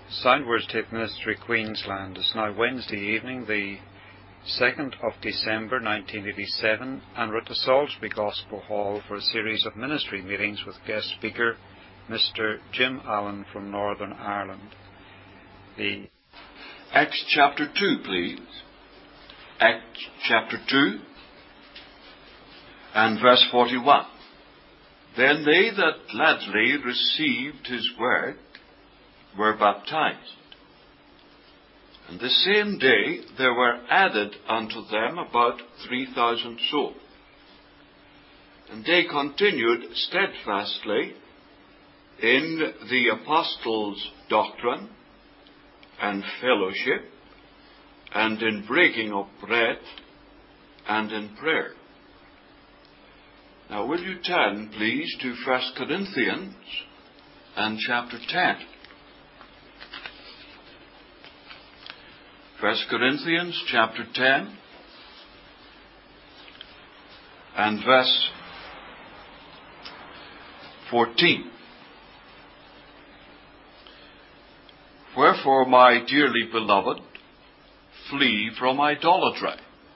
Soundwords Tape Ministry, Queensland. It's now Wednesday evening, the 2nd of December 1987, and we're at the Salisbury Gospel Hall for a series of ministry meetings with guest speaker Mr. Jim Allen from Northern Ireland. Acts chapter 2, please. Acts chapter 2 and verse 41. Then they that gladly received his word were baptized. And the same day there were added unto them about 3,000 souls. And they continued steadfastly in the apostles' doctrine and fellowship, and in breaking of bread, and in prayer. Now will you turn, please, to 1 Corinthians and chapter 10. 1 Corinthians chapter 10 and verse 14. Wherefore, my dearly beloved, flee from idolatry.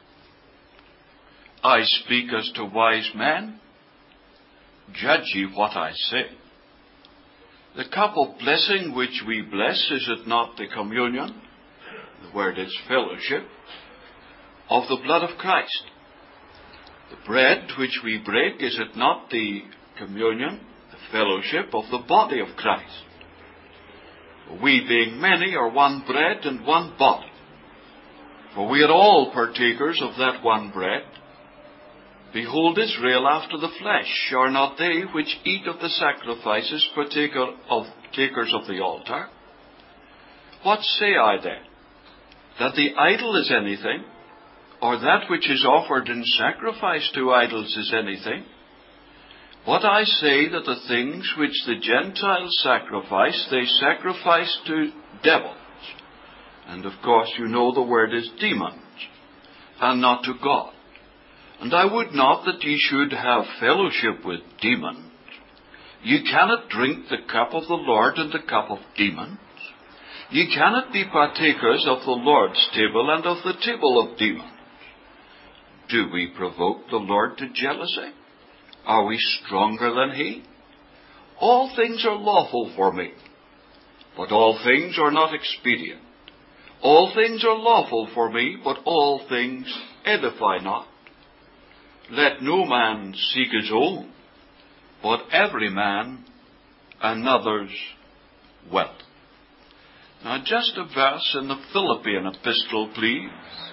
I speak as to wise men. Judge ye what I say. The cup of blessing which we bless, is it not the communion? The word is fellowship of the blood of Christ. The bread which we break, is it not the communion, the fellowship of the body of Christ? We being many are one bread and one body. For we are all partakers of that one bread. Behold, Israel after the flesh, are not they which eat of the sacrifices partakers of the altar? What say I then? That the idol is anything, or that which is offered in sacrifice to idols is anything? What I say, that the things which the Gentiles sacrifice, they sacrifice to devils. And of course you know the word is demons, and not to God. And I would not that ye should have fellowship with demons. Ye cannot drink the cup of the Lord and the cup of demons. Ye cannot be partakers of the Lord's table and of the table of demons. Do we provoke the Lord to jealousy? Are we stronger than he? All things are lawful for me, but all things are not expedient. All things are lawful for me, but all things edify not. Let no man seek his own, but every man another's wealth. Now just a verse in the Philippian epistle, please.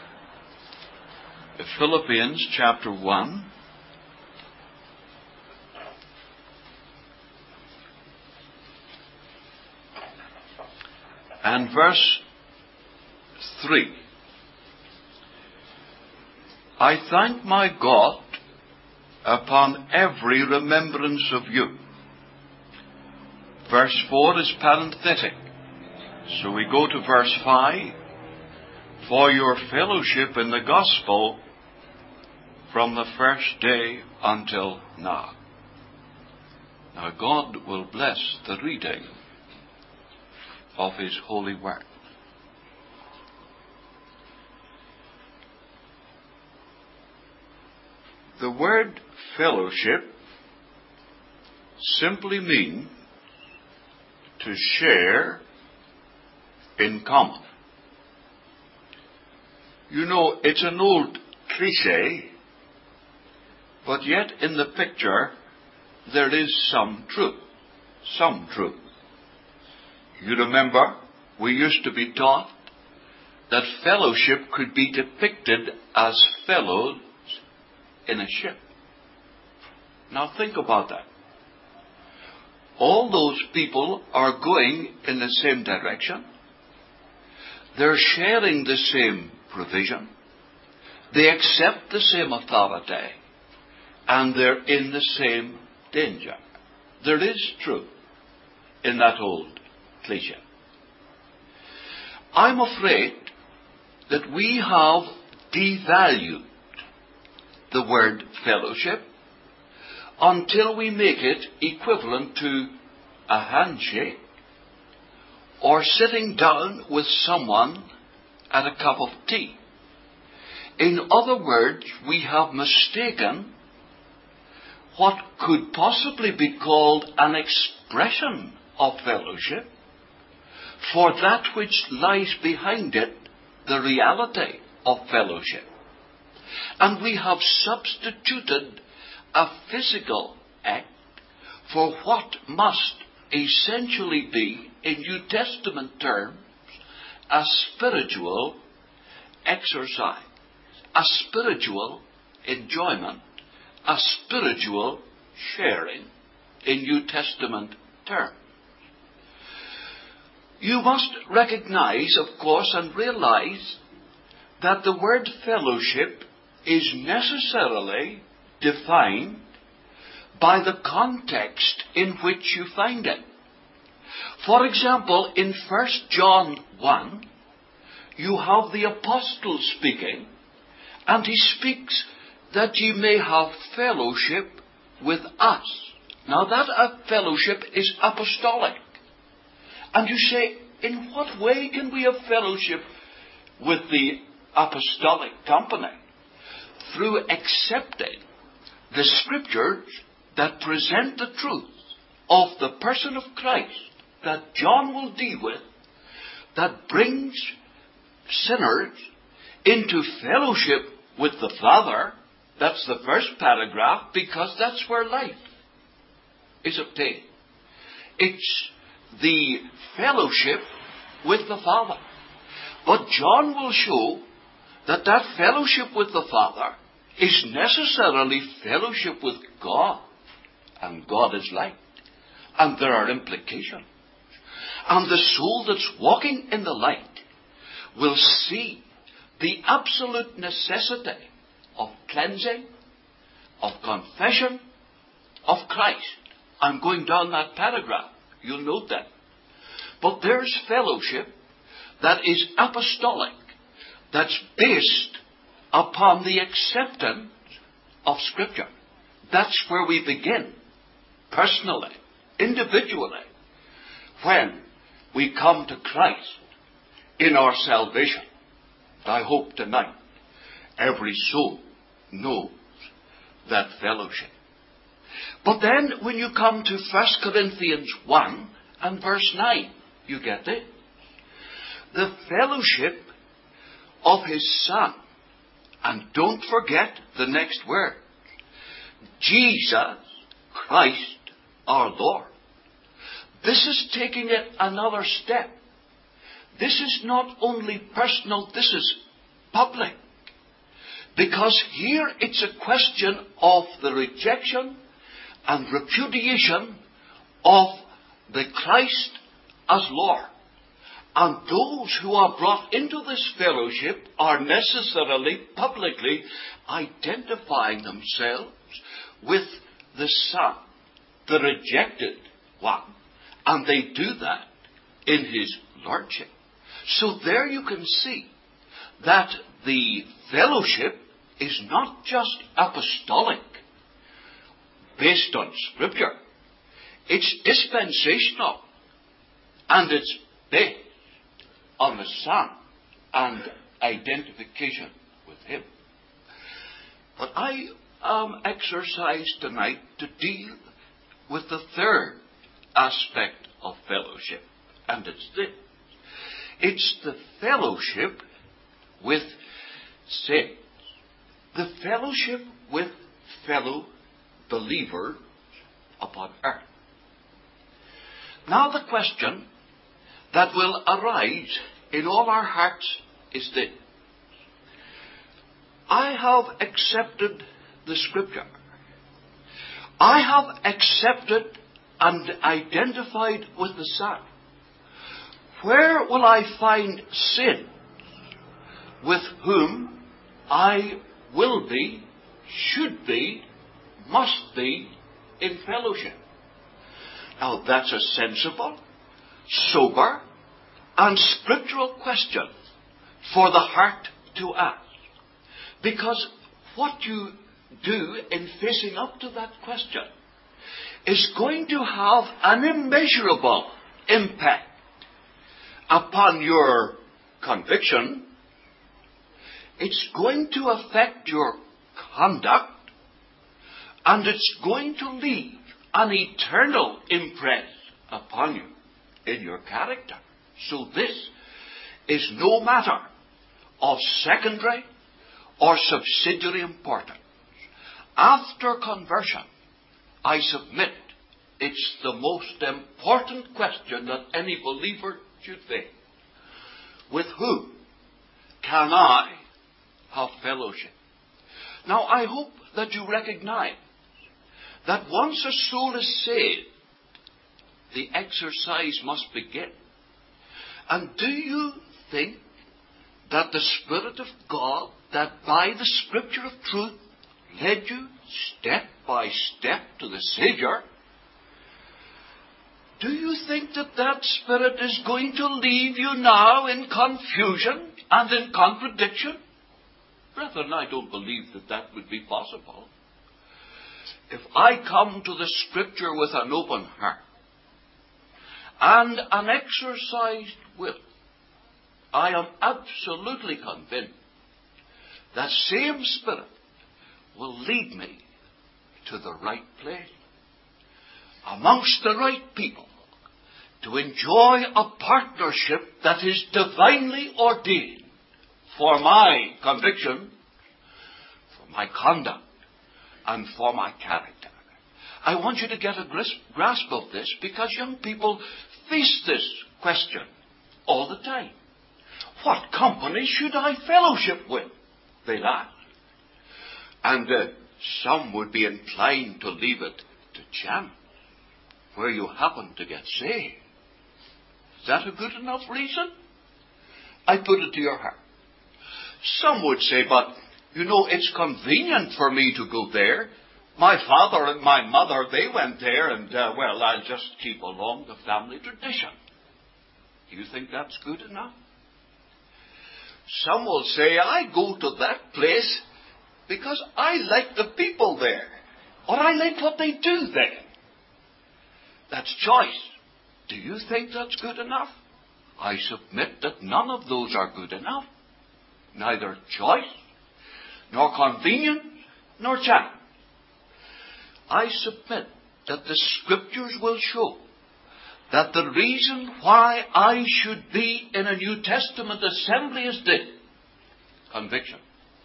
Philippians chapter 1. And verse 3. I thank my God upon every remembrance of you. Verse 4 is parenthetic. So we go to verse 5. For your fellowship in the gospel from the first day until now. Now God will bless the reading of his holy word. The word fellowship simply means to share in common. You know, it's an old cliche, but yet in the picture there is some truth. Some truth. You remember, we used to be taught that fellowship could be depicted as fellows in a ship. Now think about that. All those people are going in the same direction. They're sharing the same provision. They accept the same authority. And they're in the same danger. There is truth in that old cliche. I'm afraid that we have devalued the word fellowship until we make it equivalent to a handshake or sitting down with someone at a cup of tea. In other words, we have mistaken what could possibly be called an expression of fellowship for that which lies behind it, the reality of fellowship. And we have substituted a physical act for what must essentially be, in New Testament terms, a spiritual exercise, a spiritual enjoyment, a spiritual sharing in New Testament terms. You must recognize, of course, and realize that the word fellowship is necessarily defined by the context in which you find it. For example, in 1 John 1, you have the apostle speaking, and he speaks that ye may have fellowship with us. Now that fellowship is apostolic. And you say, in what way can we have fellowship with the apostolic company? Through accepting the scriptures that present the truth of the person of Christ that John will deal with, that brings sinners into fellowship with the Father. That's the first paragraph, because that's where life is obtained. It's the fellowship with the Father. But John will show that that fellowship with the Father is necessarily fellowship with God. And God is light. And there are implications. And the soul that's walking in the light will see the absolute necessity of cleansing, of confession, of Christ. I'm going down that paragraph. You'll note that. But there's fellowship that is apostolic, that's based upon the acceptance of Scripture. That's where we begin, personally, individually, when we come to Christ in our salvation. I hope tonight every soul knows that fellowship. But then when you come to 1 Corinthians 1 and verse 9, you get it? The fellowship of His Son. And don't forget the next word. Jesus Christ our Lord. This is taking it another step. This is not only personal, this is public. Because here it's a question of the rejection and repudiation of the Christ as Lord. And those who are brought into this fellowship are necessarily publicly identifying themselves with the Son, the rejected one. And they do that in His Lordship. So there you can see that the fellowship is not just apostolic, based on Scripture. It's dispensational, and it's based on the Son and identification with Him. But I am exercised tonight to deal with the third aspect of fellowship, and it's this. It's the fellowship with saints, the fellowship with fellow believers upon earth. Now the question that will arise in all our hearts is this. I have accepted the Scripture. I have accepted and identified with the Son. Where will I find sin with whom I will be, should be, must be in fellowship? Now that's a sensible, sober, and scriptural question for the heart to ask. Because what you do in facing up to that question is going to have an immeasurable impact upon your conviction. It's going to affect your conduct, and it's going to leave an eternal impress upon you in your character. So this is no matter of secondary or subsidiary importance. After conversion, I submit it's the most important question that any believer should face. With whom can I have fellowship? Now, I hope that you recognize that once a soul is saved, the exercise must begin. And do you think that the Spirit of God, that by the Scripture of truth, led you step by step to the Saviour, do you think that that Spirit is going to leave you now in confusion and in contradiction? Brethren, I don't believe that that would be possible. If I come to the Scripture with an open heart and an exercised will, I am absolutely convinced that same Spirit will lead me to the right place, amongst the right people, to enjoy a partnership that is divinely ordained for my conviction, for my conduct, and for my character. I want you to get a grasp of this, because young people face this question all the time. What company should I fellowship with? They ask. And some would be inclined to leave it to chance, where you happen to get saved. Is that a good enough reason? I put it to your heart. Some would say, but, it's convenient for me to go there. My father and my mother, they went there, and, I'll just keep along the family tradition. Do you think that's good enough? Some will say, I go to that place because I like the people there, or I like what they do there. That's choice. Do you think that's good enough? I submit that none of those are good enough. Neither choice, nor convenience, nor chance. I submit that the Scriptures will show that the reason why I should be in a New Testament assembly is this: conviction.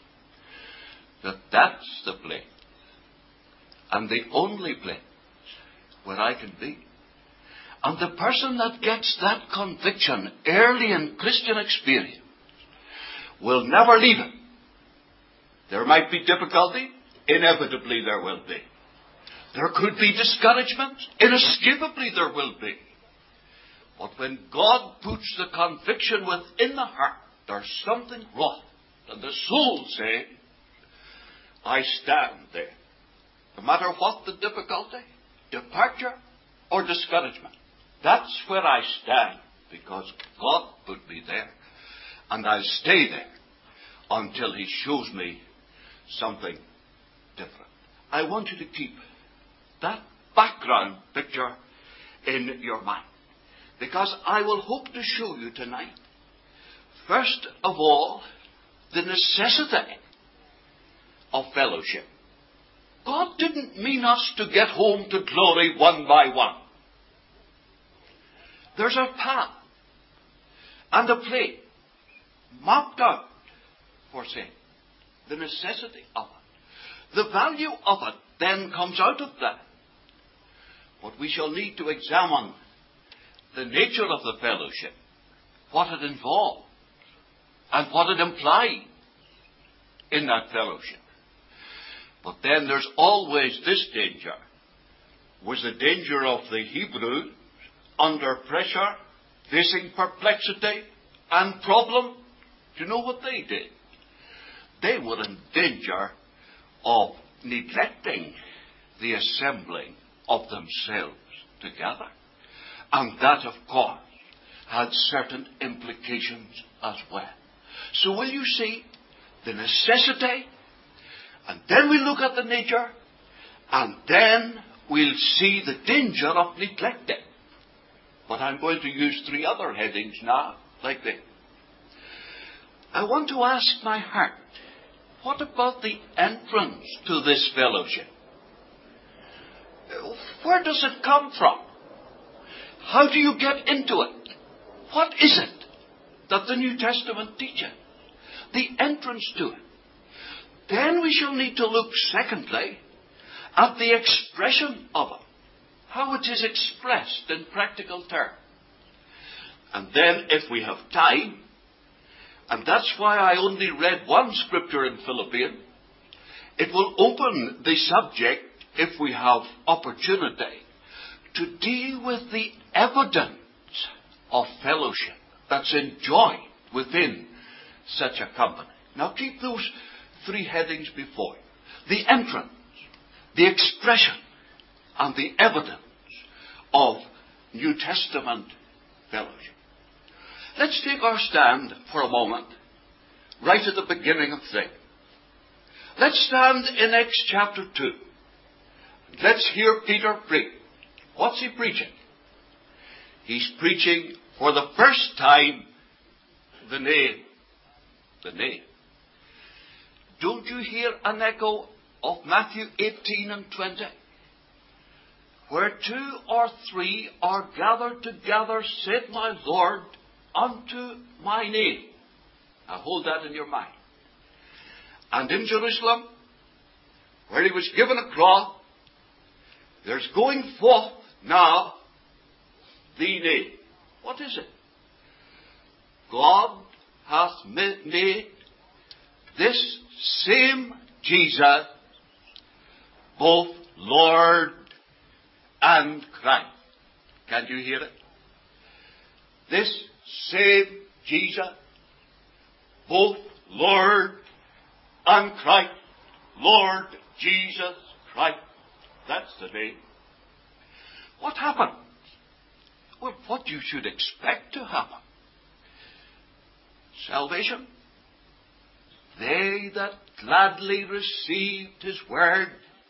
That's the place, and the only place where I can be. And the person that gets that conviction early in Christian experience will never leave it. There might be difficulty. Inevitably there will be. There could be discouragement. Inescapably there will be. But when God puts the conviction within the heart, there's something wrong. And the soul says, I stand there. No matter what the difficulty, departure, or discouragement. That's where I stand, because God put me there. And I'll stay there until He shows me something different. I want you to keep that background picture in your mind, because I will hope to show you tonight, first of all, the necessity of fellowship. God didn't mean us to get home to glory one by one. There's a path and a place mapped out for sin. The necessity of it. The value of it then comes out of that. But we shall need to examine the nature of the fellowship, what it involves, and what it implies in that fellowship. But then there's always this danger. Was the danger of the Hebrews under pressure, facing perplexity and problem? Do you know what they did? They were in danger of neglecting the assembling of themselves together. And that, of course, had certain implications as well. So will you see the necessity, and then we look at the nature, and then we'll see the danger of neglecting. But I'm going to use 3 other headings now, like this. I want to ask my heart, what about the entrance to this fellowship? Where does it come from? How do you get into it? What is it that the New Testament teaches? The entrance to it. Then we shall need to look, secondly, at the expression of it. How it is expressed in practical terms. And then, if we have time, and that's why I only read one scripture in Philippians, it will open the subject, if we have opportunity, to deal with the evidence of fellowship that's enjoyed within such a company. Now keep those 3 headings before you. The entrance, the expression, and the evidence of New Testament fellowship. Let's take our stand for a moment, right at the beginning of things. Let's stand in Acts chapter 2. Let's hear Peter preach. What's he preaching? He's preaching for the first time the name. The name. Don't you hear an echo of Matthew 18 and 20? Where 2 or 3 are gathered together, said my Lord, unto my name. Now hold that in your mind. And in Jerusalem, where he was given a cross, there's going forth now the name. What is it? God hath made this same Jesus both Lord and Christ. Can you hear it? This same Jesus, both Lord and Christ. Lord Jesus Christ. That's the name. What happened? Well, what you should expect to happen. Salvation. They that gladly received his word.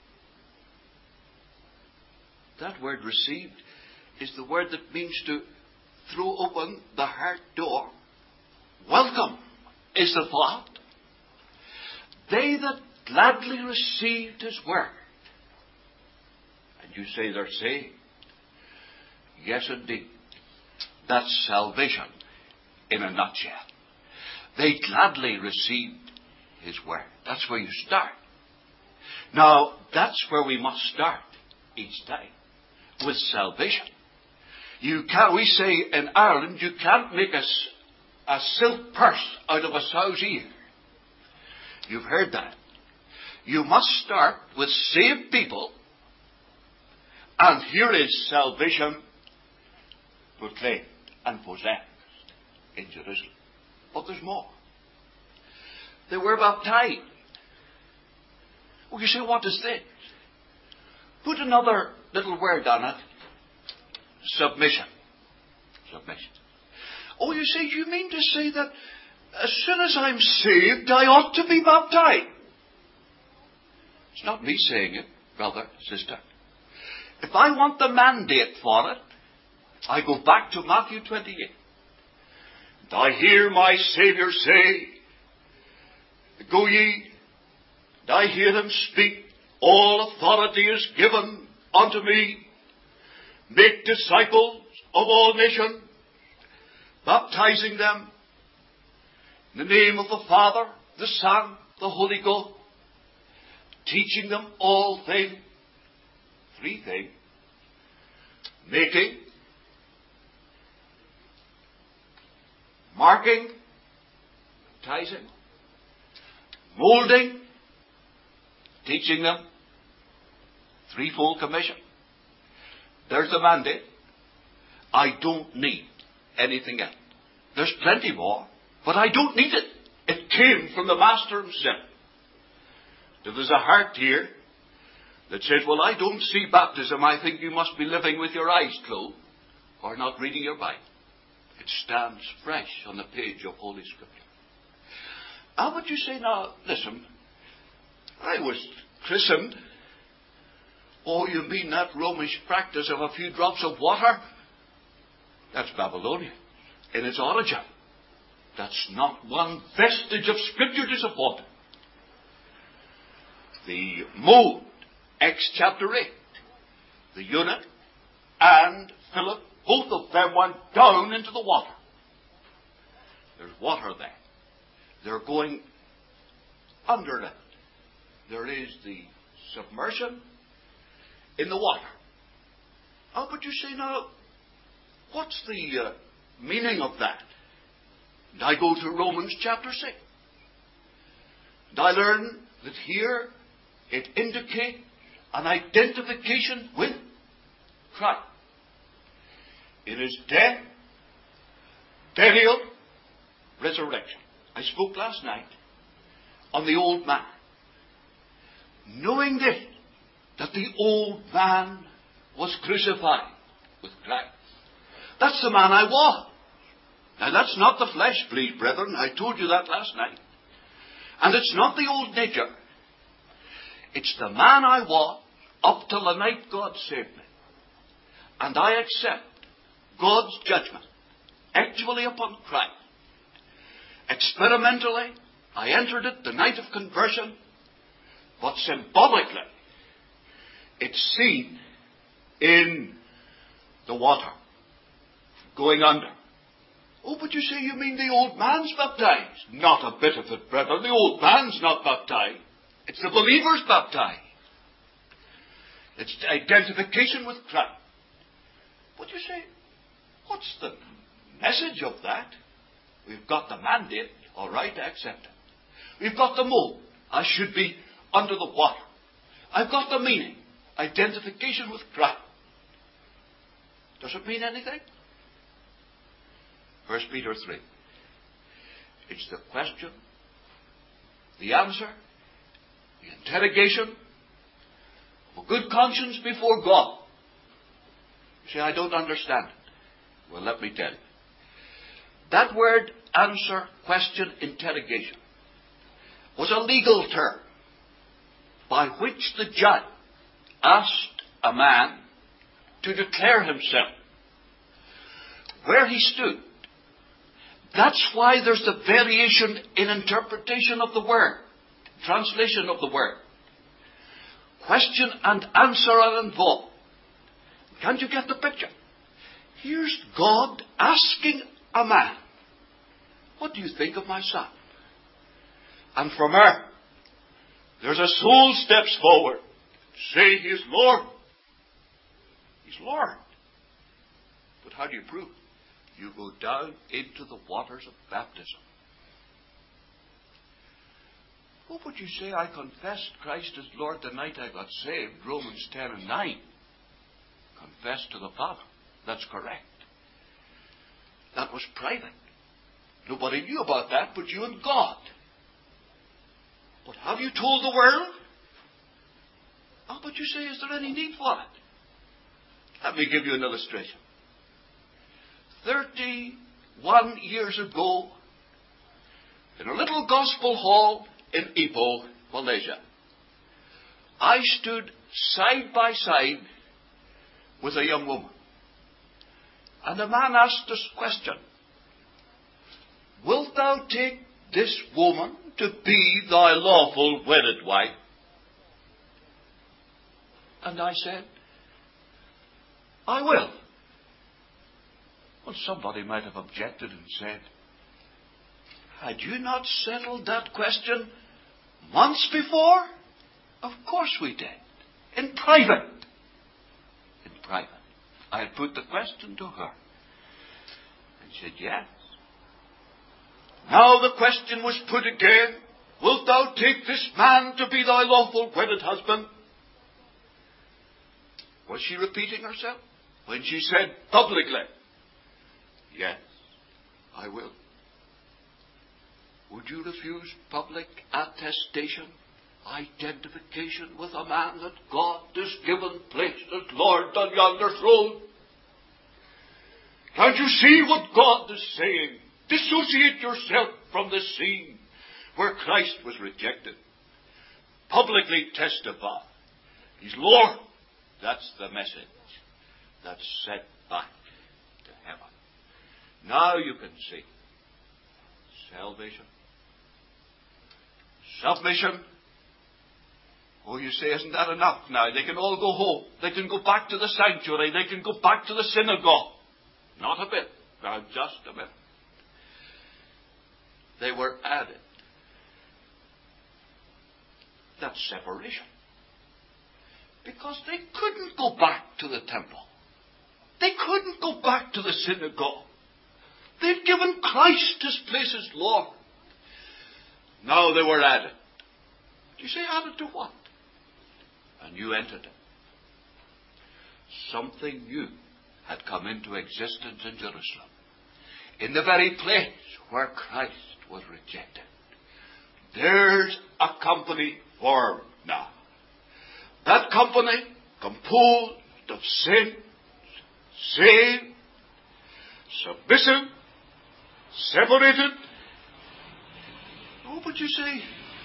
That word received is the word that means to throw open the heart door. Welcome is the thought. They that gladly received his word. And you say they're saved. Yes, indeed. That's salvation in a nutshell. They gladly received his word. That's where you start. Now, that's where we must start each time. With salvation. We say in Ireland, you can't make a silk purse out of a sow's ear. You've heard that. You must start with saved people. And here is salvation proclaimed and possessed in Jerusalem. But there's more. They were baptized. Well, you say, what is this? Put another little word on it. Submission. Submission. Oh, you say, you mean to say that as soon as I'm saved, I ought to be baptized? It's not me saying it, brother, sister. If I want the mandate for it, I go back to Matthew 28. And I hear my Saviour say, go ye, and I hear him speak, all authority is given unto me. Make disciples of all nations, baptizing them in the name of the Father, the Son, the Holy Ghost, teaching them all things. 3 things. Making, marking, baptizing, molding, teaching them. 3-fold commission. There's the mandate. I don't need anything else. There's plenty more, but I don't need it. It came from the Master himself. If there's a heart here that says, well, I don't see baptism, I think you must be living with your eyes closed or not reading your Bible. It stands fresh on the page of Holy Scripture. How would you say, now, listen, I was christened. Oh, you mean that Romish practice of a few drops of water? That's Babylonian in its origin. That's not one vestige of Scripture to support it. The mood, Acts chapter 8, the eunuch and Philip, both of them went down into the water. There's water there. They're going under it. There is the submersion in the water. Oh, but you say now, what's the meaning of that? And I go to Romans chapter 6. And I learn that here it indicates an identification with Christ. In His death, burial, resurrection. I spoke last night on the old man. Knowing this, that the old man was crucified with Christ. That's the man I was. Now that's not the flesh, please, brethren. I told you that last night. And it's not the old nature. It's the man I was up till the night God saved me. And I accept God's judgment actually upon Christ. Experimentally, I entered it the night of conversion, but symbolically, it's seen in the water going under. Oh, but you say you mean the old man's baptized? Not a bit of it, brethren. The old man's not baptized. It's the believer's baptized. It's identification with Christ. But you say, what's the message of that? We've got the mandate. All right, I accept it. We've got the mode. I should be under the water. I've got the meaning. Identification with Christ. Does it mean anything? 1 Peter 3. It's the question, the answer, the interrogation of a good conscience before God. You say, I don't understand it. Well, let me tell you. That word, answer, question, interrogation, was a legal term by which the judge asked a man to declare himself where he stood. That's why there's the variation in interpretation of the word, translation of the word. Question and answer are involved. Can't you get the picture? Here's God asking a man, what do you think of my son? And from her, there's a soul steps forward. Say he is Lord. He's Lord. But how do you prove it? You go down into the waters of baptism. What would you say? I confessed Christ as Lord the night I got saved. Romans 10 and 9. Confessed to the Father. That's correct. That was private. Nobody knew about that but you and God. But have you told the world? Oh, but you say, is there any need for it? Let me give you an illustration. 31 years ago, in a little gospel hall in Ipoh, Malaysia, I stood side by side with a young woman. And the man asked this question, wilt thou take this woman to be thy lawful wedded wife? And I said, I will. Well, somebody might have objected and said, had you not settled that question months before? Of course we did. In private. In private. I had put the question to her. And she said, yes. Now the question was put again, wilt thou take this man to be thy lawful wedded husband? Was she repeating herself? When she said publicly, yes, I will. Would you refuse public attestation, identification with a man that God has given place as Lord on yonder throne? Can't you see what God is saying? Dissociate yourself from the scene where Christ was rejected. Publicly testify. He's Lord. That's the message that's set back to heaven. Now you can see. Salvation. Submission. Oh, you say, isn't that enough now? They can all go home. They can go back to the sanctuary. They can go back to the synagogue. Not a bit. Now, just a bit. They were added. That's separation. Because they couldn't go back to the temple. They couldn't go back to the synagogue. They'd given Christ his place as Lord. Now they were added. You say, added to what? A new entity. Something new had come into existence in Jerusalem. In the very place where Christ was rejected. There's a company formed now. That company, composed of saints, saved, submissive, separated. Oh, but you say,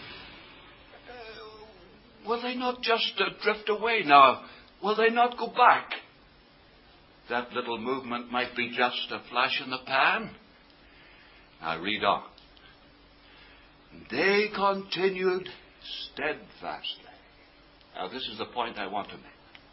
will they not just drift away now? Will they not go back? That little movement might be just a flash in the pan. Now read on. They continued steadfastly. Now this is the point I want to make.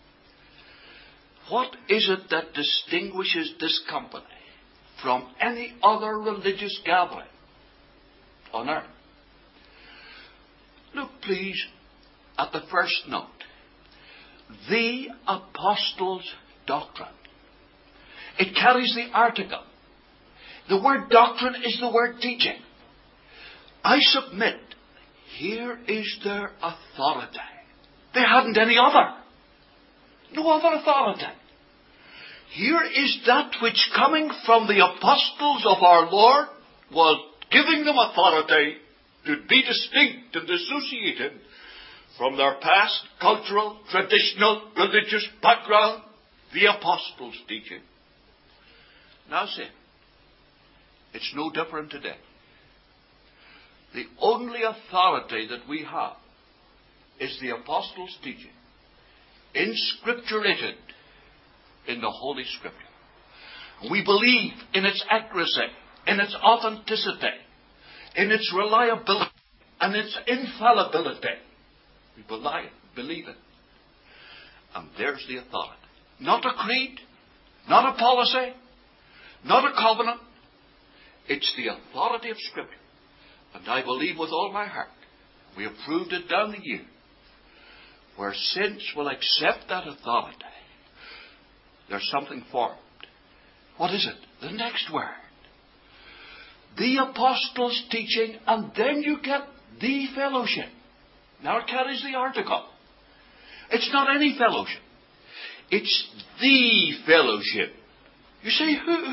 What is it that distinguishes this company from any other religious gathering on earth? Look, please, at the first note. The apostles' doctrine. It carries the article. The word doctrine is the word teaching. I submit, here is their authority. They hadn't any other. No other authority. Here is that which, coming from the apostles of our Lord, was giving them authority to be distinct and dissociated from their past cultural, traditional, religious background, the apostles' teaching. Now see, it's no different today. The only authority that we have is the apostles' teaching, inscripturated in the Holy Scripture. We believe in its accuracy, in its authenticity, in its reliability, and its infallibility. We believe it. And there's the authority. Not a creed, not a policy, not a covenant. It's the authority of Scripture. And I believe with all my heart, we have proved it down the years, where saints will accept that authority, there's something formed. What is it? The next word. The apostles' teaching, and then you get the fellowship. Now it carries the article. It's not any fellowship. It's the fellowship. You say,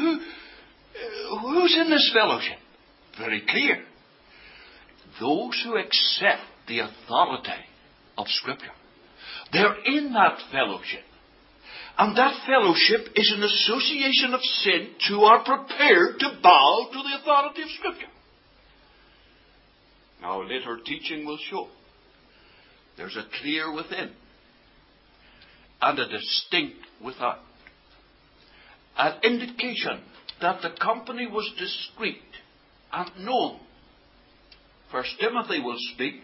who's in this fellowship? Very clear. Those who accept the authority of Scripture. They're in that fellowship. And that fellowship is an association of saints who are prepared to bow to the authority of Scripture. Now later teaching will show there's a clear within and a distinct without. An indication that the company was discreet and known. First Timothy will speak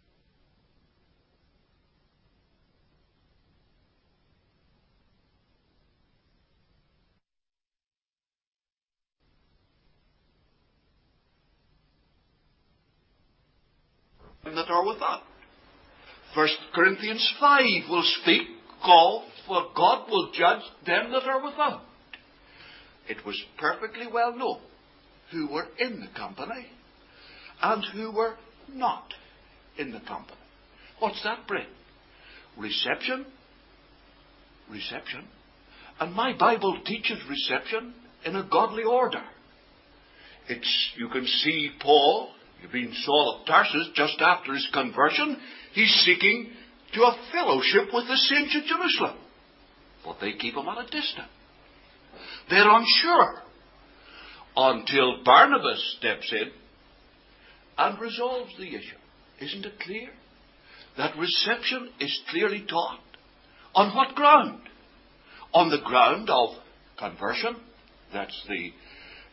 that are without. 1 Corinthians 5 will speak of for God will judge them that are without. It was perfectly well known who were in the company and who were not in the company. What's that bring? Reception. Reception. And my Bible teaches reception in a godly order. You can see Paul, being Saul of Tarsus, just after his conversion, he's seeking to have fellowship with the saints of Jerusalem. But they keep him at a distance. They're unsure until Barnabas steps in and resolves the issue. Isn't it clear? That reception is clearly taught. On what ground? On the ground of conversion. That's the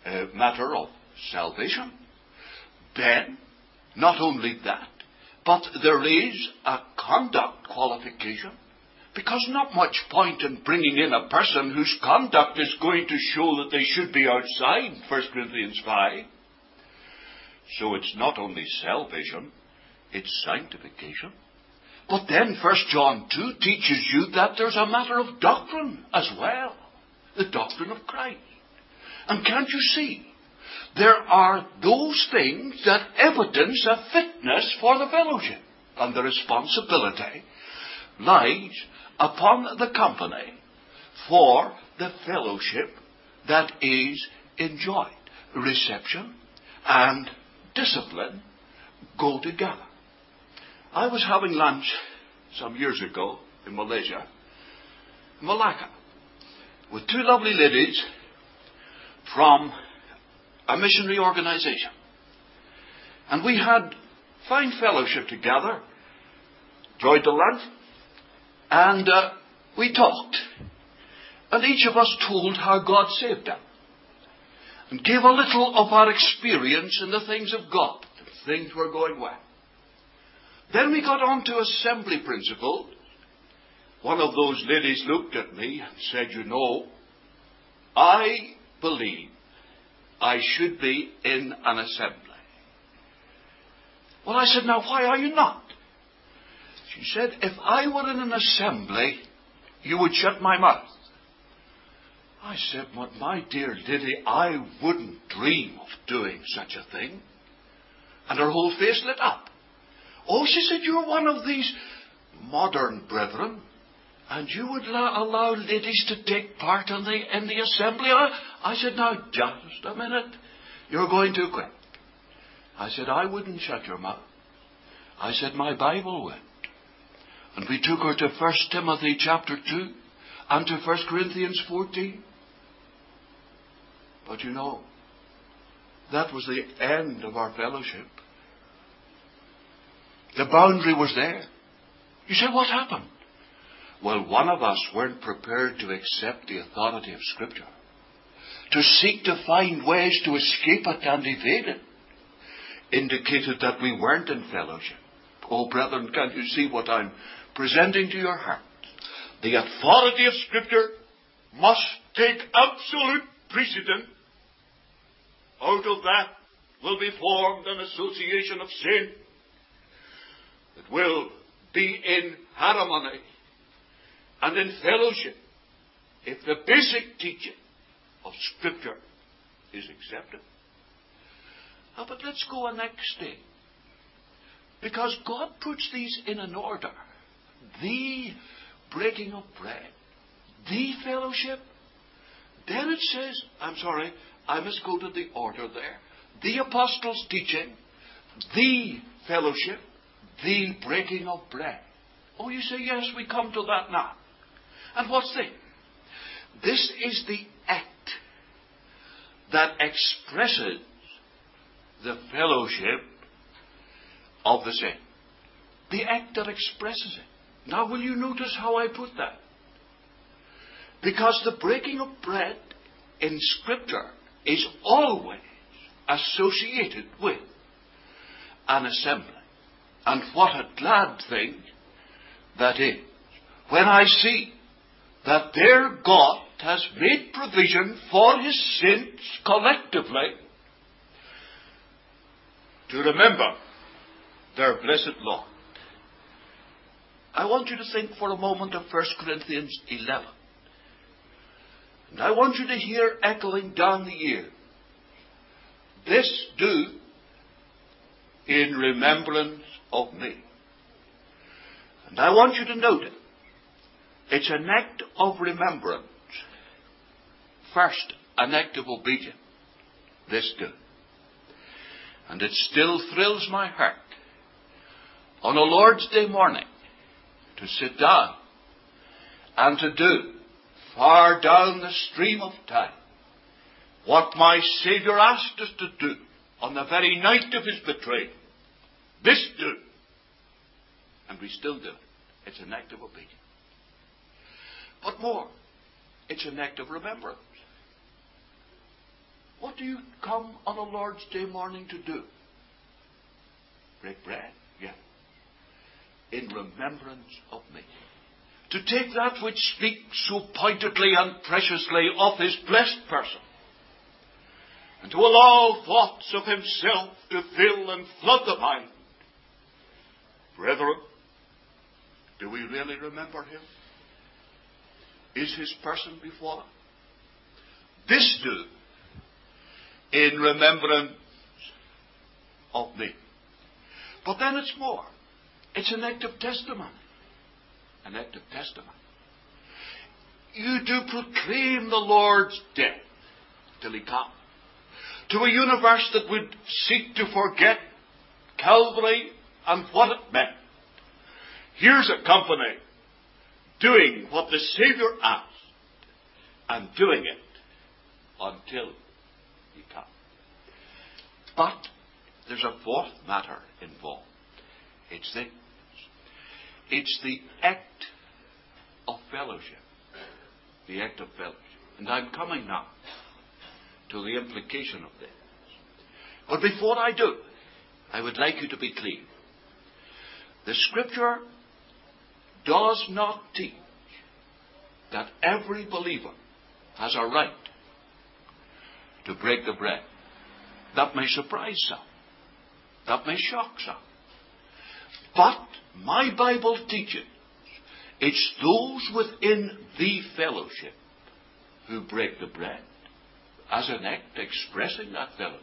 matter of salvation. Then, not only that, but there is a conduct qualification, because not much point in bringing in a person whose conduct is going to show that they should be outside 1 Corinthians 5. So it's not only salvation, it's sanctification. But then 1 John 2 teaches you that there's a matter of doctrine as well. The doctrine of Christ. And can't you see? There are those things that evidence a fitness for the fellowship. And the responsibility lies upon the company for the fellowship that is enjoyed. Reception and discipline go together. I was having lunch some years ago in Malaysia, Malacca, with two lovely ladies from a missionary organization. And we had fine fellowship together, enjoyed the lunch, and we talked. And each of us told how God saved them, and gave a little of our experience in the things of God. Things were going well. Then we got on to assembly principles. One of those ladies looked at me and said, "You know, I believe I should be in an assembly." Well, I said, "Now, why are you not?" She said, "If I were in an assembly, you would shut my mouth." I said, "My dear lady, I wouldn't dream of doing such a thing." And her whole face lit up. "Oh," she said, "you're one of these modern brethren, and you would allow ladies to take part in the assembly." I said, "Now, just a minute. You're going too quick." I said, "I wouldn't shut your mouth." I said, "My Bible would." And we took her to 1 Timothy chapter 2 and to 1 Corinthians 14. But you know, that was the end of our fellowship. The boundary was there. You say, what happened? Well, one of us weren't prepared to accept the authority of Scripture, to seek to find ways to escape it and evade it, indicated that we weren't in fellowship. Oh, brethren, can't you see what I'm presenting to your heart? The authority of Scripture must take absolute precedence. Out of that will be formed an association of sin that will be in harmony and in fellowship if the basic teaching of Scripture is accepted. But let's go a next day. Because God puts these in an order. The breaking of bread, the fellowship. Then it says, I must go to the order there. The apostles' teaching, the fellowship, the breaking of bread. Oh, you say, yes, we come to that now. And what's this? This is the act that expresses the fellowship of the saint. The act that expresses it. Now, will you notice how I put that? Because the breaking of bread in Scripture is always associated with an assembly. And what a glad thing that is, when I see that their God has made provision for His saints collectively to remember their blessed Lord. I want you to think for a moment of 1 Corinthians 11. And I want you to hear echoing down the year, "This do in remembrance of me." And I want you to note it. It's an act of remembrance. First, an act of obedience. This do. And it still thrills my heart on a Lord's Day morning to sit down and to do, far down the stream of time, what my Saviour asked us to do on the very night of His betrayal. This do. And we still do it. It's an act of obedience. But more, it's an act of remembrance. What do you come on a Lord's Day morning to do? Break bread? Yeah. In remembrance of me. To take that which speaks so pointedly and preciously of his blessed person, and to allow thoughts of himself to fill and flood the mind. Brethren, do we really remember him? Is his person before us? This do in remembrance of me. But then it's more. It's an act of testimony. An act of testimony. You do proclaim the Lord's death till he comes. To a universe that would seek to forget Calvary and what it meant. Here's a company doing what the Saviour asked and doing it until he comes. But there's a fourth matter involved. It's this. It's the act of fellowship. The act of fellowship. And I'm coming now to the implication of this. But before I do, I would like you to be clear. The Scripture does not teach that every believer has a right to break the bread. That may surprise some. That may shock some. But my Bible teaches it's those within the fellowship who break the bread as an act expressing that fellowship.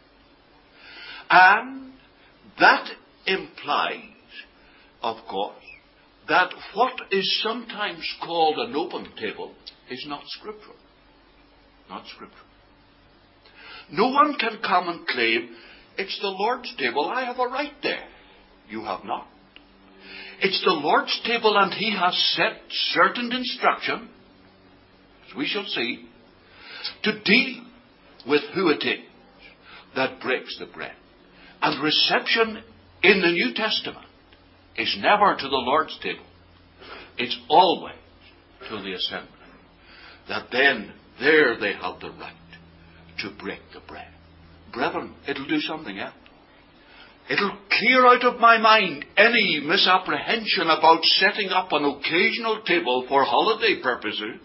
And that implies, of course, that what is sometimes called an open table is not scriptural. Not scriptural. No one can come and claim, it's the Lord's table, I have a right there. You have not. It's the Lord's table and he has set certain instruction, as we shall see, to deal with who it is that breaks the bread. And reception in the New Testament is never to the Lord's table. It's always to the assembly. That then, there they have the right to break the bread. Brethren, it'll do something else. It'll clear out of my mind any misapprehension about setting up an occasional table for holiday purposes.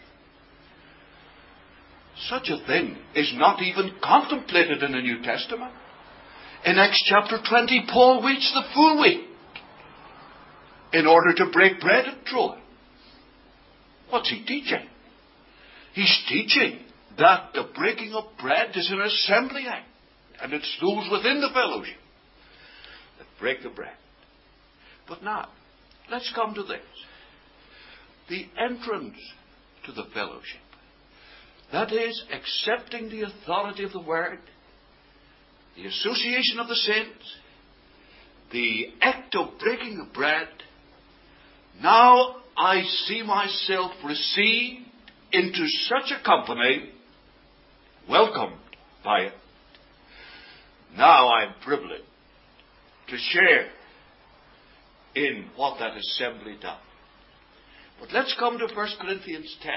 Such a thing is not even contemplated in the New Testament. In Acts chapter 20, Paul waits the full week in order to break bread at Troy. What's he teaching? He's teaching that the breaking of bread is an assembly act, and it's those within the fellowship that break the bread. But now, let's come to this. The entrance to the fellowship. That is, accepting the authority of the Word, the association of the saints, the act of breaking the bread. Now I see myself received into such a company, welcomed by it. Now I'm privileged to share in what that assembly does. But let's come to 1 Corinthians 10.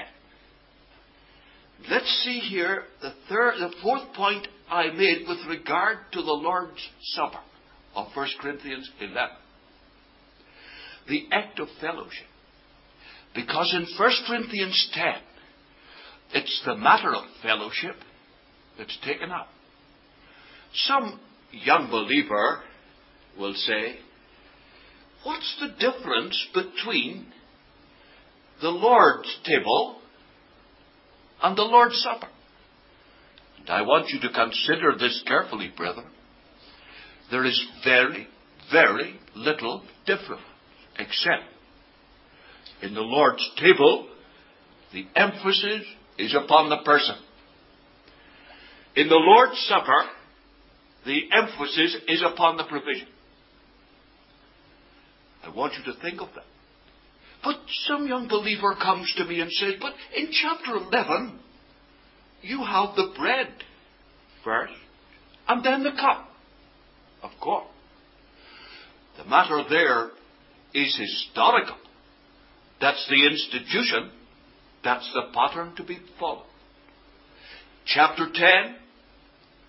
Let's see here the fourth point I made with regard to the Lord's Supper of 1 Corinthians 11. The act of fellowship. Because in 1 Corinthians 10, it's the matter of fellowship that's taken up. Some young believer will say, what's the difference between the Lord's table and the Lord's Supper? And I want you to consider this carefully, brethren. There is very, very little difference, except in the Lord's table, the emphasis is upon the person. In the Lord's Supper, the emphasis is upon the provision. I want you to think of that. But some young believer comes to me and says, but in chapter 11, you have the bread first, and then the cup. Of course. The matter there is historical. That's the institution. That's the pattern to be followed. Chapter 10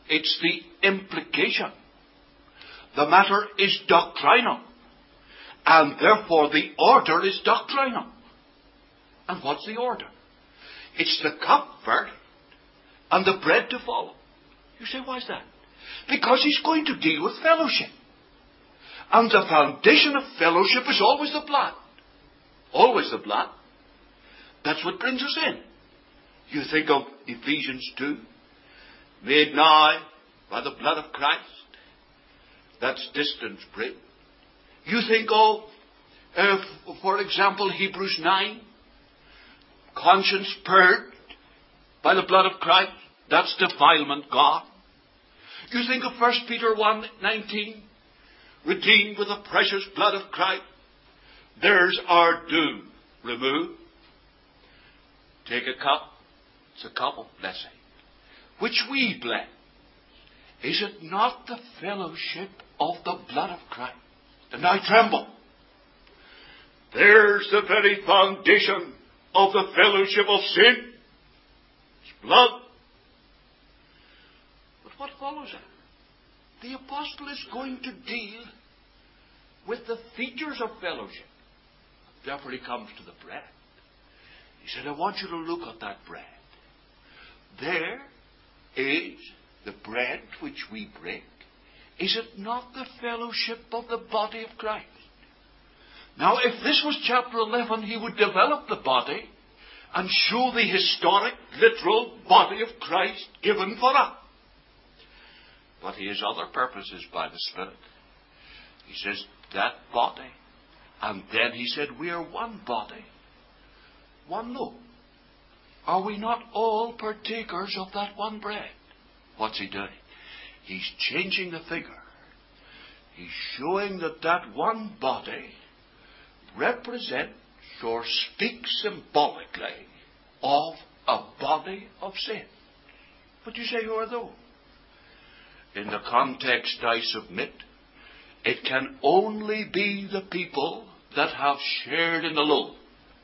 It's the implication. The matter is doctrinal. And therefore the order is doctrinal. And what's the order? It's the cup first and the bread to follow. You say, why is that? Because he's going to deal with fellowship. And the foundation of fellowship is always the blood. Always the blood. That's what brings us in. You think of Ephesians 2, made nigh by the blood of Christ. That's distance bridge. You think of, for example, Hebrews 9, conscience purged by the blood of Christ. That's defilement gone. You think of 1 Peter 1:19, redeemed with the precious blood of Christ. There's our doom removed. Take a cup. It's a cup of blessing, which we bless. Is it not the fellowship of the blood of Christ? And I tremble. There's the very foundation of the fellowship of sin. It's blood. But what follows it? The apostle is going to deal with the features of fellowship. Therefore he comes to the bread. He said, I want you to look at that bread. There is the bread which we break. Is it not the fellowship of the body of Christ? Now, if this was chapter 11, he would develop the body and show the historic, literal body of Christ given for us. But he has other purposes by the Spirit. He says, that body. And then he said, we are one body, one loaf. Are we not all partakers of that one bread? What's he doing? He's changing the figure. He's showing that that one body represents or speaks symbolically of a body of sin. But you say, who are those? In the context, I submit, it can only be the people that have shared in the loaf.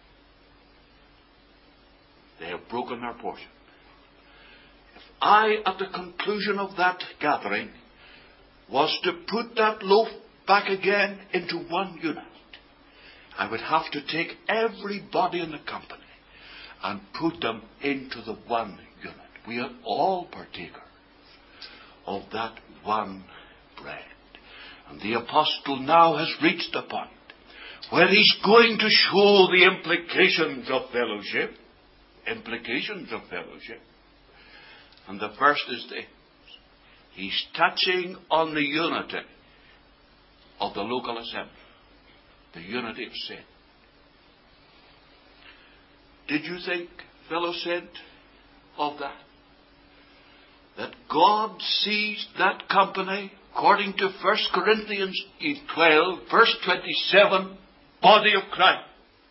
They have broken their portion. If I, at the conclusion of that gathering, was to put that loaf back again into one unit, I would have to take everybody in the company and put them into the one unit. We are all partakers of that one bread. And the apostle now has reached the point where he's going to show the implications of fellowship. Implications of fellowship. And the first is this. He's touching on the unity of the local assembly. The unity of sin. Did you think, fellow saint, of that? That God sees that company, according to 1 Corinthians 12, verse 27, body of Christ,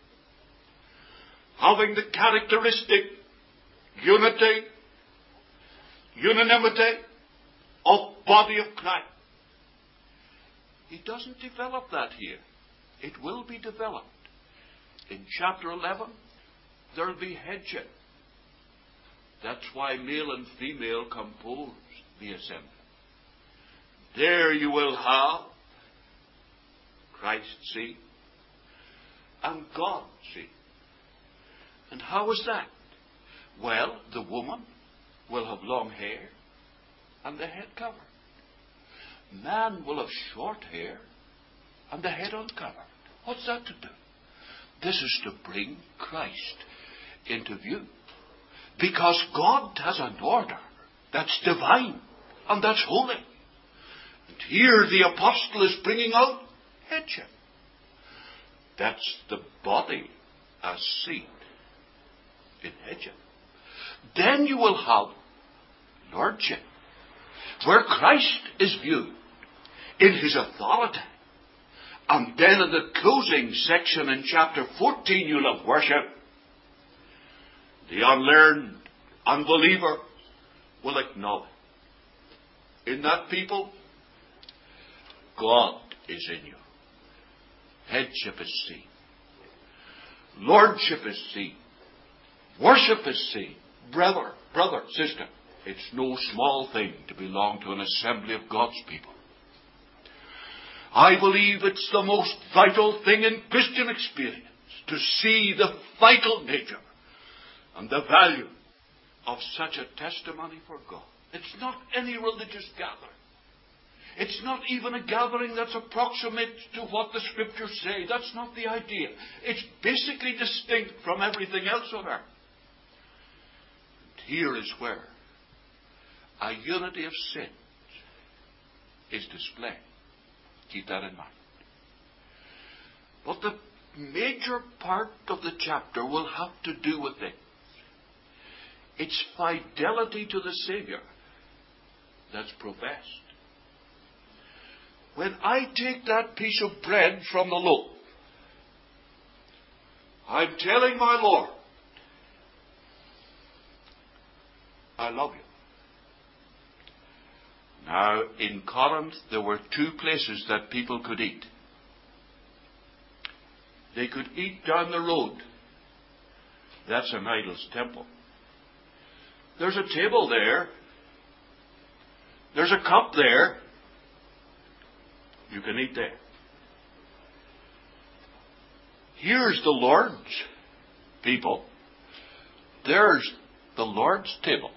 having the characteristic unity, unanimity of body of Christ. He doesn't develop that here. It will be developed. In chapter 11, there will be headship. That's why male and female compose the assembly. There you will have Christ's seed and God's seed. And how is that? Well, the woman will have long hair and the head covered. Man will have short hair and the head uncovered. What's that to do? This is to bring Christ into view. Because God has an order that's divine and that's holy. And here the apostle is bringing out headship. That's the body as seen in headship. Then you will have lordship, where Christ is viewed in his authority. And then in the closing section in chapter 14 you'll have worship. The unlearned unbeliever will acknowledge in that people, God is in you. Headship is seen. Lordship is seen. Worship is seen. Brother, sister, It's no small thing to belong to an assembly of God's people. I believe it's the most vital thing in Christian experience to see the vital nature and the value of such a testimony for God. It's not any religious gathering. It's not even a gathering that's approximate to what the Scriptures say. That's not the idea. It's basically distinct from everything else on earth. And here is where a unity of sins is displayed. Keep that in mind. But the major part of the chapter will have to do with this. It's fidelity to the Savior that's professed. When I take that piece of bread from the loaf, I'm telling my Lord, I love you. Now, in Corinth, there were two places that people could eat. They could eat down the road. That's an idol's temple. There's a table there. There's a cup there. You can eat there. Here's the Lord's people. There's the Lord's table.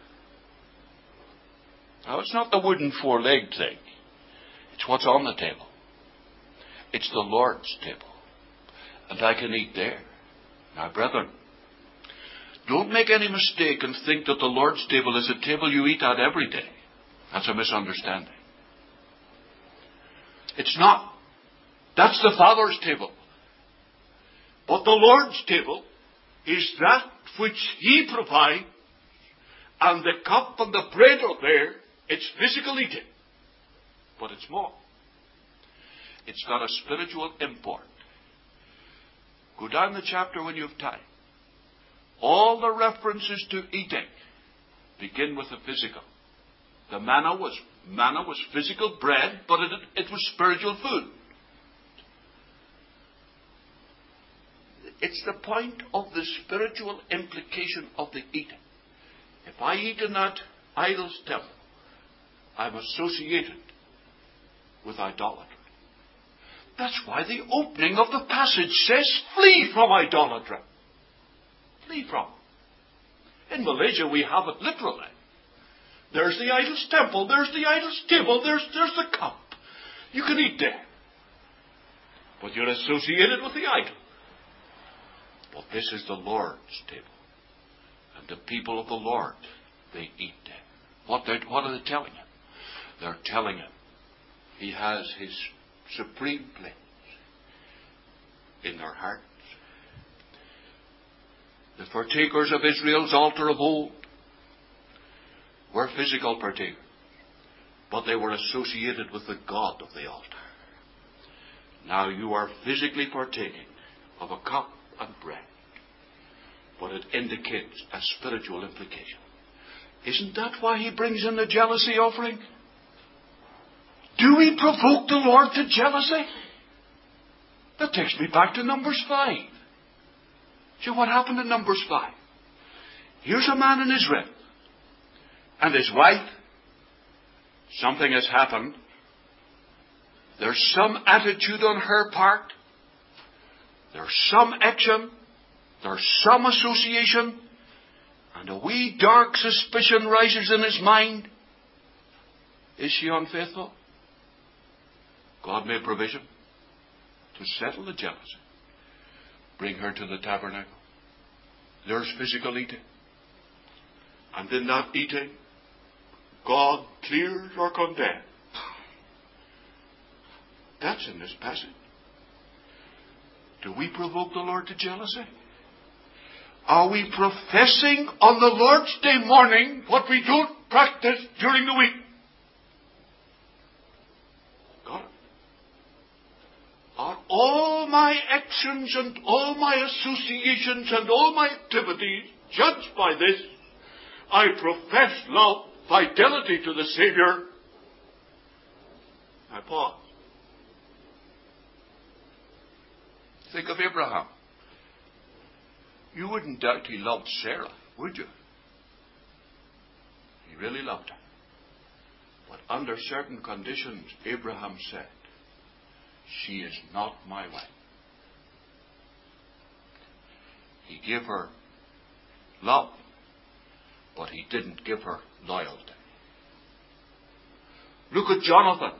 Now, it's not the wooden four-legged thing. It's what's on the table. It's the Lord's table. And I can eat there. Now, brethren, don't make any mistake and think that the Lord's table is a table you eat at every day. That's a misunderstanding. It's not. That's the Father's table. But the Lord's table is that which He provides, and the cup and the bread are there. It's physical eating. But it's more. It's got a spiritual import. Go down the chapter when you have time. All the references to eating begin with the physical. The manna was physical bread, but it was spiritual food. It's the point of the spiritual implication of the eating. If I eat in that idol's temple, I'm associated with idolatry. That's why the opening of the passage says, flee from idolatry. Flee from it. In Malaysia we have it literally. There's the idol's temple, there's the idol's table, there's the cup. You can eat there. But you're associated with the idol. But this is the Lord's table. And the people of the Lord, they eat there. What are they telling him? They're telling him he has his supreme place in their hearts. The partakers of Israel's altar of old were physical partakers, but they were associated with the God of the altar. Now you are physically partaking of a cup and bread, but it indicates a spiritual implication. Isn't that why he brings in the jealousy offering? Do we provoke the Lord to jealousy? That takes me back to Numbers 5. See what happened in Numbers 5. Here's a man in Israel and his wife. Something has happened. There's some attitude on her part. There's some action. There's some association. And a wee dark suspicion rises in his mind. Is she unfaithful? God made provision to settle the jealousy. Bring her to the tabernacle. There's physical eating. And in that eating, God clears or condemns. That's in this passage. Do we provoke the Lord to jealousy? Are we professing on the Lord's Day morning what we don't practice during the week? God, are all my actions and all my associations and all my activities judged by this? I profess love, fidelity to the Savior. I pause. Think of Abraham. You wouldn't doubt he loved Sarah, would you? really loved her. But under certain conditions, Abraham said, she is not my wife. He gave her love, but he didn't give her loyalty. Look at Jonathan.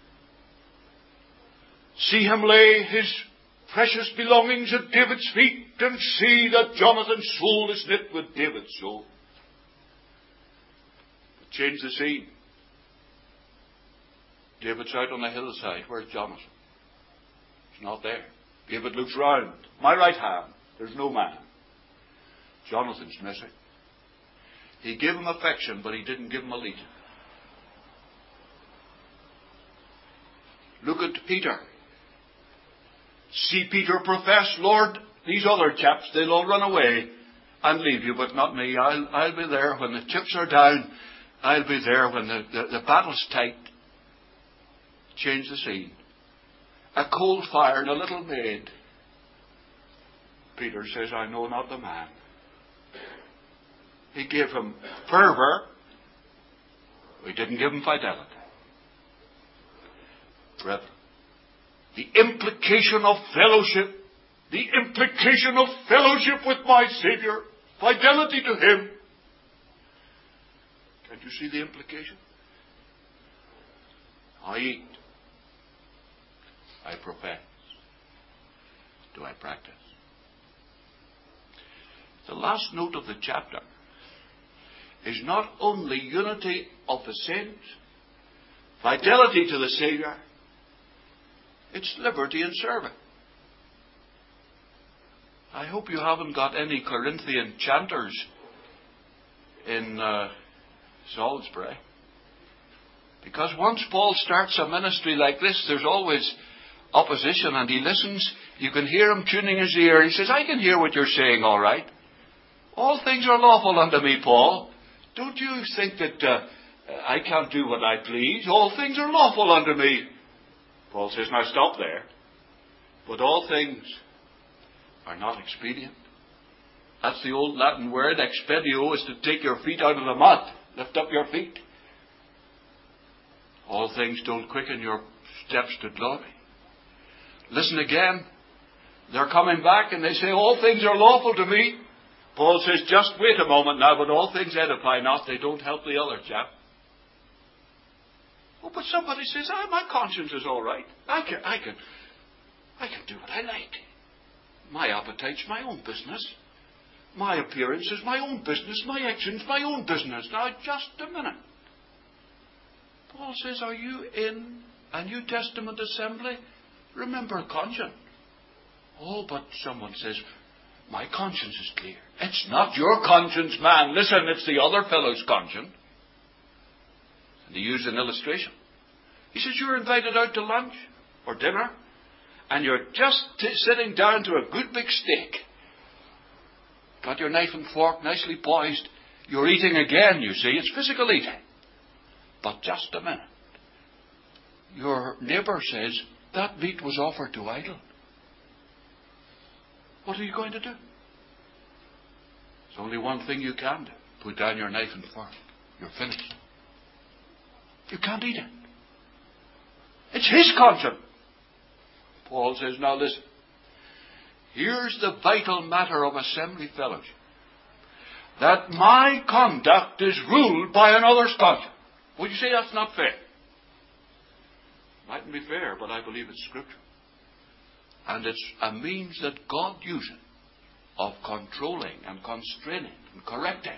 See him lay his precious belongings at David's feet, and see that Jonathan's soul is knit with David's soul. But change the scene. David's out on the hillside. Where's Jonathan? He's not there. David looks round. My right hand. There's no man. Jonathan's missing. He gave him affection, but he didn't give him allegiance. Look at Peter. See Peter profess, Lord, these other chaps, they'll all run away and leave you, but not me. I'll be there when the chips are down. I'll be there when the battle's tight. Change the scene. A coal fire and a little maid. Peter says, I know not the man. He gave him fervour. He didn't give him fidelity. Brethren, the implication of fellowship with my Saviour, fidelity to Him. Can't you see the implication? I eat. I profess. Do I practice? The last note of the chapter is not only unity of the saints, fidelity to the Saviour, it's liberty in serving. I hope you haven't got any Corinthian chanters in Salisbury. Because once Paul starts a ministry like this, there's always opposition, and he listens. You can hear him tuning his ear. He says, I can hear what you're saying all right. All things are lawful unto me, Paul. Don't you think that I can't do what I please? All things are lawful unto me. Paul says, now stop there. But all things are not expedient. That's the old Latin word. Expedio is to take your feet out of the mud. Lift up your feet. All things don't quicken your steps to glory. Listen again. They're coming back and they say, all things are lawful to me. Paul says, just wait a moment now, but all things edify not. They don't help the other chap. Oh, but somebody says, my conscience is all right. I can do what I like. My appetite's my own business. My appearance is my own business. My action's my own business. Now, just a minute. Paul says, are you in a New Testament assembly? Remember conscience. Oh, but someone says, my conscience is clear. It's not your conscience, man. Listen, it's the other fellow's conscience. And he used an illustration. He says, you're invited out to lunch or dinner, and you're just sitting down to a good big steak. Got your knife and fork nicely poised. You're eating again, you see. It's physical eating. But just a minute. Your neighbour says, that meat was offered to idol. What are you going to do? There's only one thing you can do. Put down your knife and fork. You're finished. You can't eat it. It's his conscience. Paul says, now listen. Here's the vital matter of assembly fellowship. That my conduct is ruled by another's conscience. Would you say that's not fair? Mightn't be fair, but I believe it's scripture. And it's a means that God uses of controlling and constraining and correcting.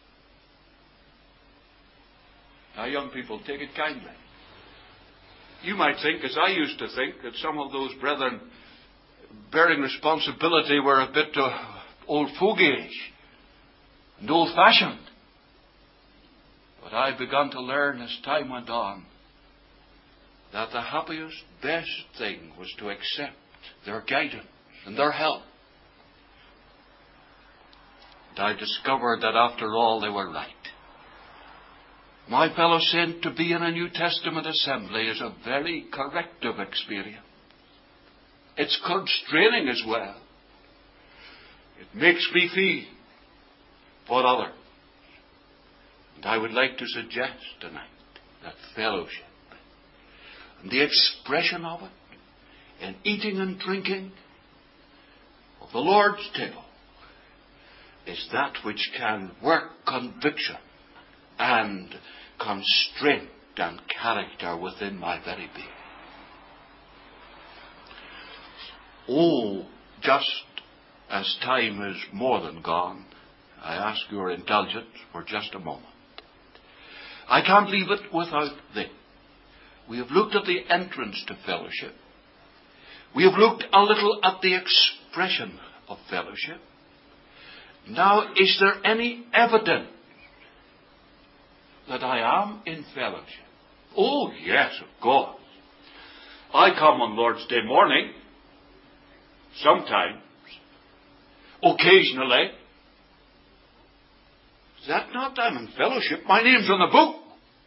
Now, young people, take it kindly. You might think, as I used to think, that some of those brethren bearing responsibility were a bit old fogyish and old-fashioned. But I began to learn as time went on that the happiest, best thing was to accept their guidance and their help. And I discovered that after all they were right. My fellow saint, to be in a New Testament assembly is a very corrective experience. It's constraining as well. It makes me feel for others. And I would like to suggest tonight that fellowship and the expression of it in eating and drinking of the Lord's table is that which can work conviction and constraint and character within my very being. Oh, just as time is more than gone, I ask your indulgence for just a moment. I can't leave it without this. We have looked at the entrance to fellowship. We have looked a little at the expression of fellowship. Now, is there any evidence that I am in fellowship? Oh, yes, of course. I come on Lord's Day morning, sometimes, occasionally. Is that not I'm in fellowship? My name's on the book.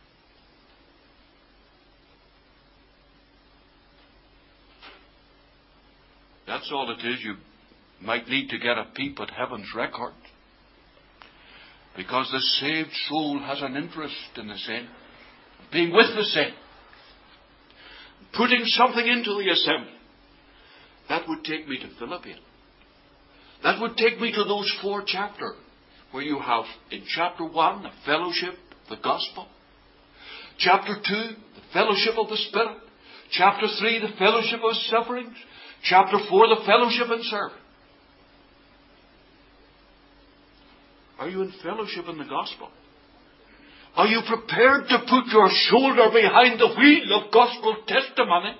That's all it is. You might need to get a peep at heaven's record. Because the saved soul has an interest in the saint, being with the saint, putting something into the assembly. That would take me to Philippians. That would take me to those 4 chapters where you have in chapter 1 the fellowship of the gospel, chapter 2 the fellowship of the Spirit, chapter 3 the fellowship of sufferings, chapter 4 the fellowship in serving. Are you in fellowship in the gospel? Are you prepared to put your shoulder behind the wheel of gospel testimony?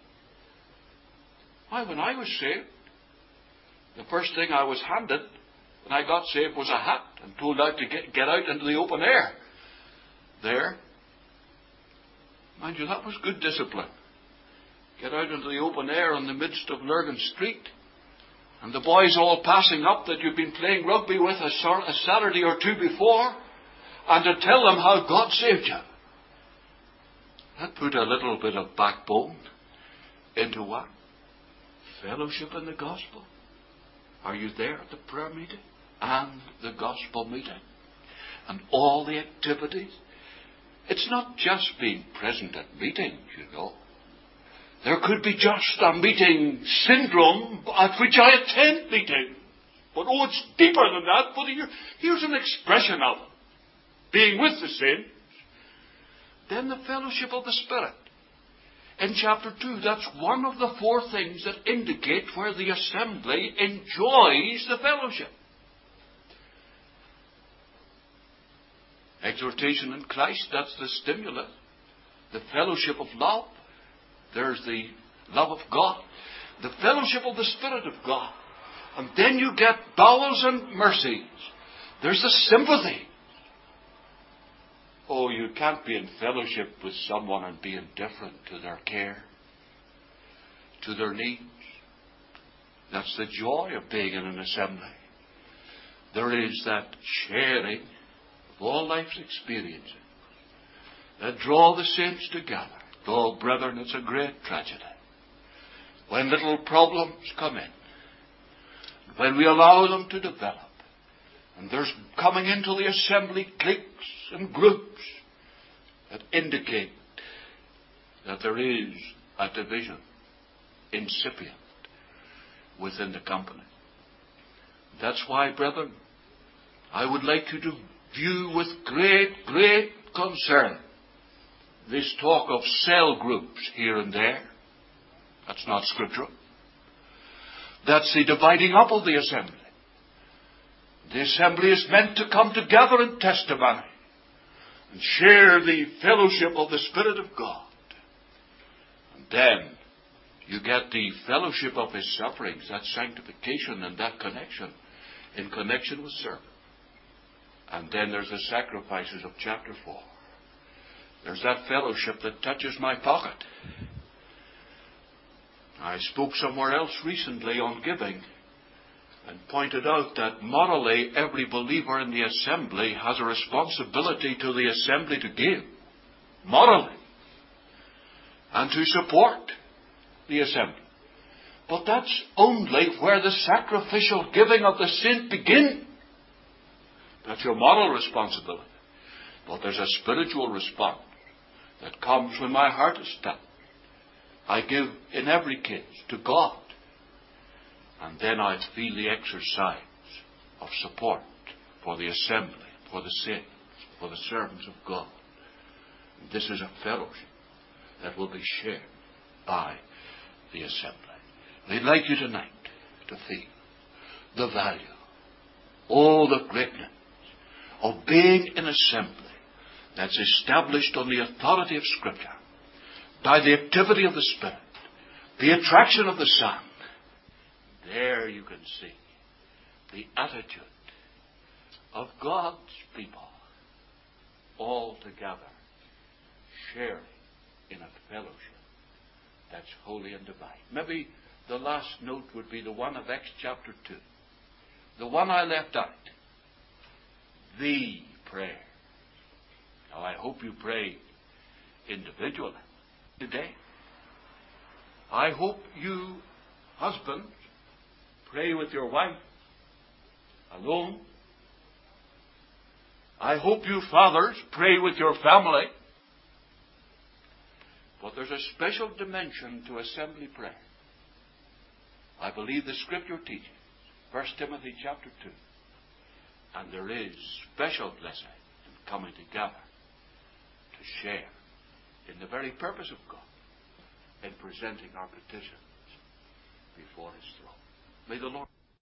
Why, when I was saved, the first thing I was handed when I got saved was a hat and told out to get out into the open air. There. Mind you, that was good discipline. Get out into the open air in the midst of Lurgan Street. And the boys all passing up that you've been playing rugby with a Saturday or 2 before. And to tell them how God saved you. That put a little bit of backbone into what? Fellowship in the gospel. Are you there at the prayer meeting and the gospel meeting and all the activities? It's not just being present at meetings, you know. There could be just a meeting syndrome at which I attend meetings. But oh, it's deeper than that. But here's an expression of it. Being with the saints. Then the fellowship of the Spirit. In chapter 2, that's one of the 4 things that indicate where the assembly enjoys the fellowship. Exhortation in Christ, that's the stimulus. The fellowship of love, there's the love of God. The fellowship of the Spirit of God. And then you get bowels and mercies. There's the sympathy. Oh, you can't be in fellowship with someone and be indifferent to their care, to their needs. That's the joy of being in an assembly. There is that sharing of all life's experiences that draw the saints together. Oh, brethren, it's a great tragedy when little problems come in, when we allow them to develop, and there's coming into the assembly cliques and groups that indicate that there is a division incipient within the company. That's why, brethren, I would like you to view with great, great concern this talk of cell groups here and there. That's not scriptural. That's the dividing up of the assembly. The assembly is meant to come together in testimony and share the fellowship of the Spirit of God. And then you get the fellowship of His sufferings, that sanctification and that connection, in connection with service. And then there's the sacrifices of chapter 4. There's that fellowship that touches my pocket. I spoke somewhere else recently on giving and pointed out that morally every believer in the assembly has a responsibility to the assembly to give. Morally. And to support the assembly. But that's only where the sacrificial giving of the saint begins. That's your moral responsibility. But there's a spiritual response that comes when my heart is stout. I give in every case to God. And then I feel the exercise of support for the assembly, for the saints, for the servants of God. And this is a fellowship that will be shared by the assembly. We'd like you tonight to feel the value, the greatness of being in assembly that's established on the authority of Scripture, by the activity of the Spirit, the attraction of the Son. There you can see the attitude of God's people all together, sharing in a fellowship that's holy and divine. Maybe the last note would be the one of Acts chapter 2. The one I left out. The prayer. Now I hope you pray individually today. I hope you, husbands, pray with your wife alone. I hope you, fathers, pray with your family. But there's a special dimension to assembly prayer. I believe the Scripture teaches, 1 Timothy chapter 2. And there is special blessing in coming together to share in the very purpose of God in presenting our petitions before His throne. May the Lord